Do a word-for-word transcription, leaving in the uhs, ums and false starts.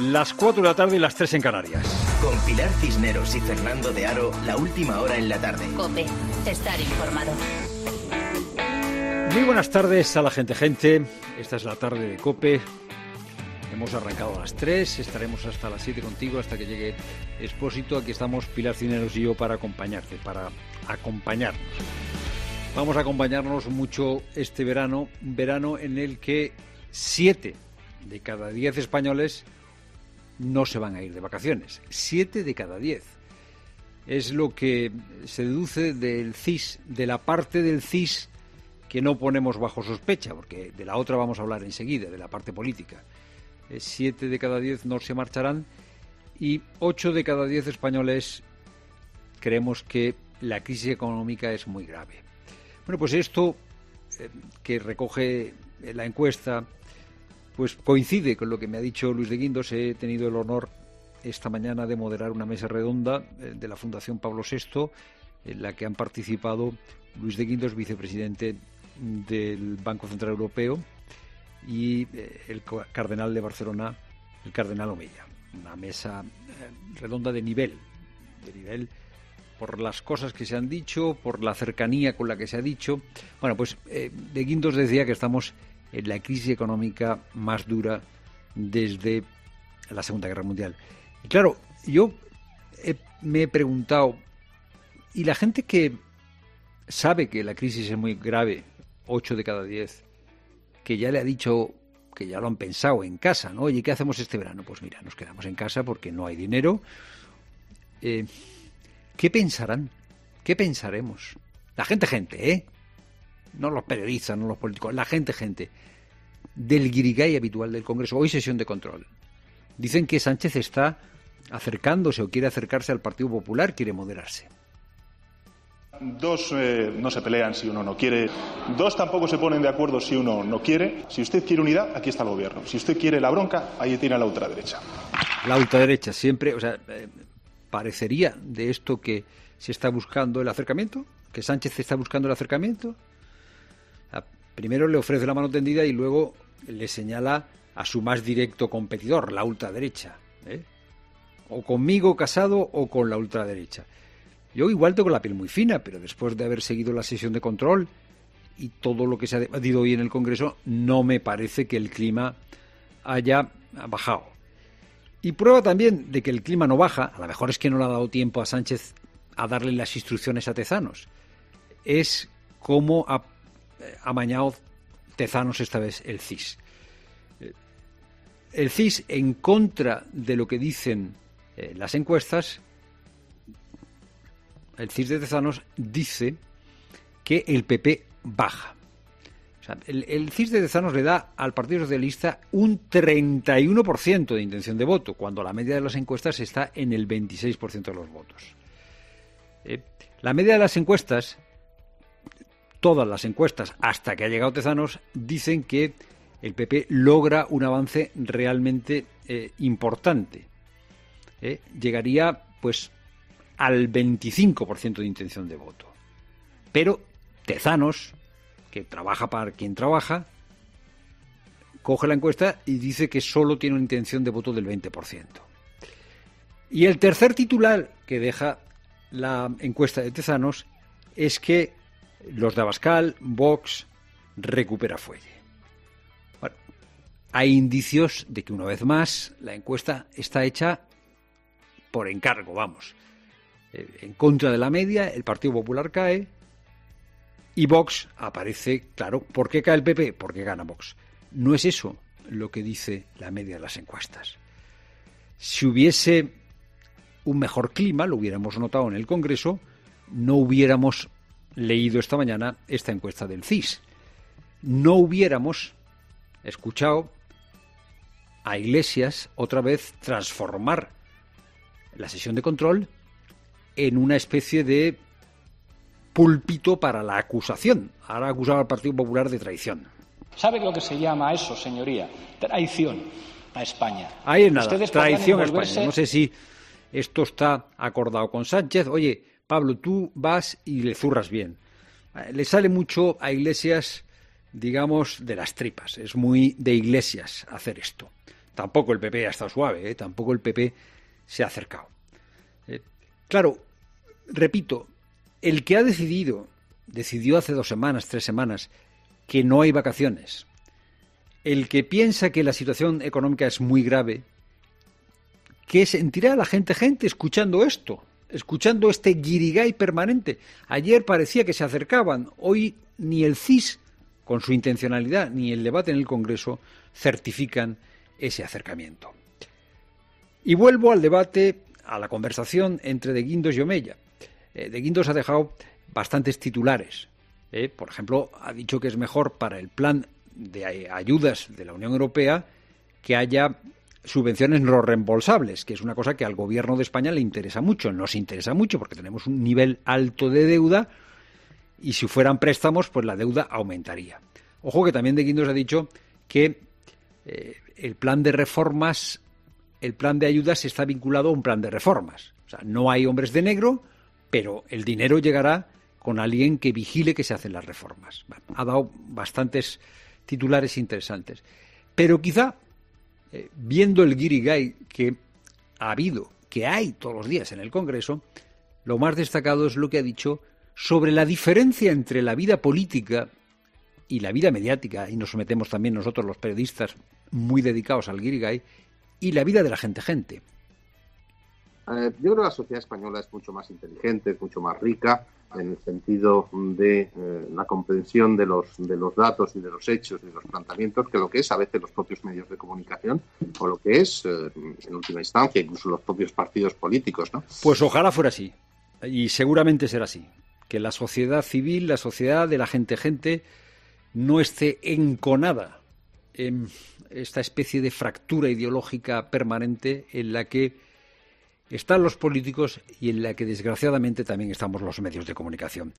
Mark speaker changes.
Speaker 1: Las cuatro de la tarde y las tres en Canarias.
Speaker 2: Con Pilar Cisneros y Fernando de Aro, la última hora en la tarde.
Speaker 3: COPE, estar informado.
Speaker 1: Muy buenas tardes a la gente, gente. Esta es la tarde de COPE. Hemos arrancado a las tres, estaremos hasta las siete contigo, hasta que llegue Expósito. Aquí estamos Pilar Cisneros y yo para acompañarte, para acompañarnos. Vamos a acompañarnos mucho este verano, un verano en el que siete de cada diez españoles no se van a ir de vacaciones. Siete de cada diez. Es lo que se deduce del C I S, de la parte del C I S que no ponemos bajo sospecha, porque de la otra vamos a hablar enseguida, de la parte política. Siete de cada diez no se marcharán y ocho de cada diez españoles creemos que la crisis económica es muy grave. Bueno, pues esto eh, que recoge la encuesta pues coincide con lo que me ha dicho Luis de Guindos. He tenido el honor esta mañana de moderar una mesa redonda eh, de la Fundación Pablo sexto, en la que han participado Luis de Guindos, vicepresidente del Banco Central Europeo, y eh, el cardenal de Barcelona, el cardenal Omeya. Una mesa eh, redonda de nivel, de nivel por las cosas que se han dicho, por la cercanía con la que se ha dicho. Bueno, pues eh, de Guindos decía que estamos en la crisis económica más dura desde la Segunda Guerra Mundial. Y claro, yo he, me he preguntado, ¿y la gente que sabe que la crisis es muy grave, ocho de cada diez, que ya le ha dicho, que ya lo han pensado en casa, ¿no? Oye, ¿qué hacemos este verano? Pues mira, nos quedamos en casa porque no hay dinero. Eh, ¿Qué pensarán? ¿Qué pensaremos? La gente, gente, ¿eh? No los periodistas, no los políticos, la gente, gente. Del guirigay habitual del Congreso. Hoy sesión de control. Dicen que Sánchez está acercándose o quiere acercarse al Partido Popular, quiere moderarse.
Speaker 4: Dos eh, no se pelean si uno no quiere. Dos tampoco se ponen de acuerdo si uno no quiere. Si usted quiere unidad, aquí está el gobierno. Si usted quiere la bronca, ahí tiene a la ultraderecha. La
Speaker 1: ultraderecha siempre, o sea, eh, parecería de esto que se está buscando el acercamiento, que Sánchez está buscando el acercamiento. Primero le ofrece la mano tendida y luego le señala a su más directo competidor, la ultraderecha, ¿eh? O conmigo casado o con la ultraderecha. Yo igual tengo la piel muy fina, pero después de haber seguido la sesión de control y todo lo que se ha debatido hoy en el Congreso, no me parece que el clima haya bajado. Y prueba también de que el clima no baja, a lo mejor es que no le ha dado tiempo a Sánchez a darle las instrucciones a Tezanos, es cómo ha amañado Tezanos esta vez el C I S. El C I S, en contra de lo que dicen eh, las encuestas, el C I S de Tezanos dice que el P P baja. O sea, el, el C I S de Tezanos le da al Partido Socialista un treinta y uno por ciento de intención de voto, cuando la media de las encuestas está en el veintiséis por ciento de los votos. Eh, la media de las encuestas, todas las encuestas, hasta que ha llegado Tezanos, dicen que el P P logra un avance realmente eh, importante. Eh, llegaría, pues, al veinticinco por ciento de intención de voto. Pero Tezanos, que trabaja para quien trabaja, coge la encuesta y dice que solo tiene una intención de voto del veinte por ciento. Y el tercer titular que deja la encuesta de Tezanos es que los de Abascal, Vox, recupera fuelle. Bueno, hay indicios de que una vez más la encuesta está hecha por encargo, vamos. Eh, en contra de la media, el Partido Popular cae y Vox aparece, claro. ¿Por qué cae el P P? Porque gana Vox. No es eso lo que dice la media de las encuestas. Si hubiese un mejor clima, lo hubiéramos notado en el Congreso, no hubiéramos leído esta mañana esta encuesta del C I S. No hubiéramos escuchado a Iglesias otra vez transformar la sesión de control en una especie de púlpito para la acusación. Ahora ha acusado al Partido Popular de traición.
Speaker 5: ¿Sabe lo que se llama eso, señoría? Traición a España.
Speaker 1: Ahí es nada, traición a España. No sé si esto está acordado con Sánchez. Oye, Pablo, tú vas y le zurras bien. Le sale mucho a Iglesias, digamos, de las tripas. Es muy de Iglesias hacer esto. tampoco el P P ha estado suave, ¿eh? Tampoco el P P se ha acercado. Eh, claro, repito, el que ha decidido, decidió hace dos semanas, tres semanas, que no hay vacaciones, el que piensa que la situación económica es muy grave, ¿qué sentirá la gente, gente escuchando esto? Escuchando este guirigay permanente. Ayer parecía que se acercaban, hoy ni el C I S, con su intencionalidad, ni el debate en el Congreso certifican ese acercamiento. Y vuelvo al debate, a la conversación entre De Guindos y Omeya. Eh, De Guindos ha dejado bastantes titulares. Eh, por ejemplo, ha dicho que es mejor para el plan de ayudas de la Unión Europea que haya subvenciones no reembolsables, que es una cosa que al Gobierno de España le interesa mucho. Nos interesa mucho porque tenemos un nivel alto de deuda y si fueran préstamos, pues la deuda aumentaría. Ojo que también De Guindos ha dicho que eh, el plan de reformas, el plan de ayudas está vinculado a un plan de reformas. O sea, no hay hombres de negro, pero el dinero llegará con alguien que vigile que se hacen las reformas. Bueno, ha dado bastantes titulares interesantes. Pero quizá, eh, viendo el guirigay que ha habido, que hay todos los días en el Congreso, lo más destacado es lo que ha dicho sobre la diferencia entre la vida política y la vida mediática, y nos sometemos también nosotros los periodistas muy dedicados al guirigay, y la vida de la gente gente.
Speaker 6: Eh, yo creo que la sociedad española es mucho más inteligente, es mucho más rica en el sentido de eh, la comprensión de los de los datos y de los hechos y de los planteamientos que lo que es a veces los propios medios de comunicación o lo que es, eh, en última instancia, incluso los propios partidos políticos, ¿no?
Speaker 1: Pues ojalá fuera así, y seguramente será así, que la sociedad civil, la sociedad de la gente gente, no esté enconada en esta especie de fractura ideológica permanente en la que están los políticos y en la que desgraciadamente también estamos los medios de comunicación.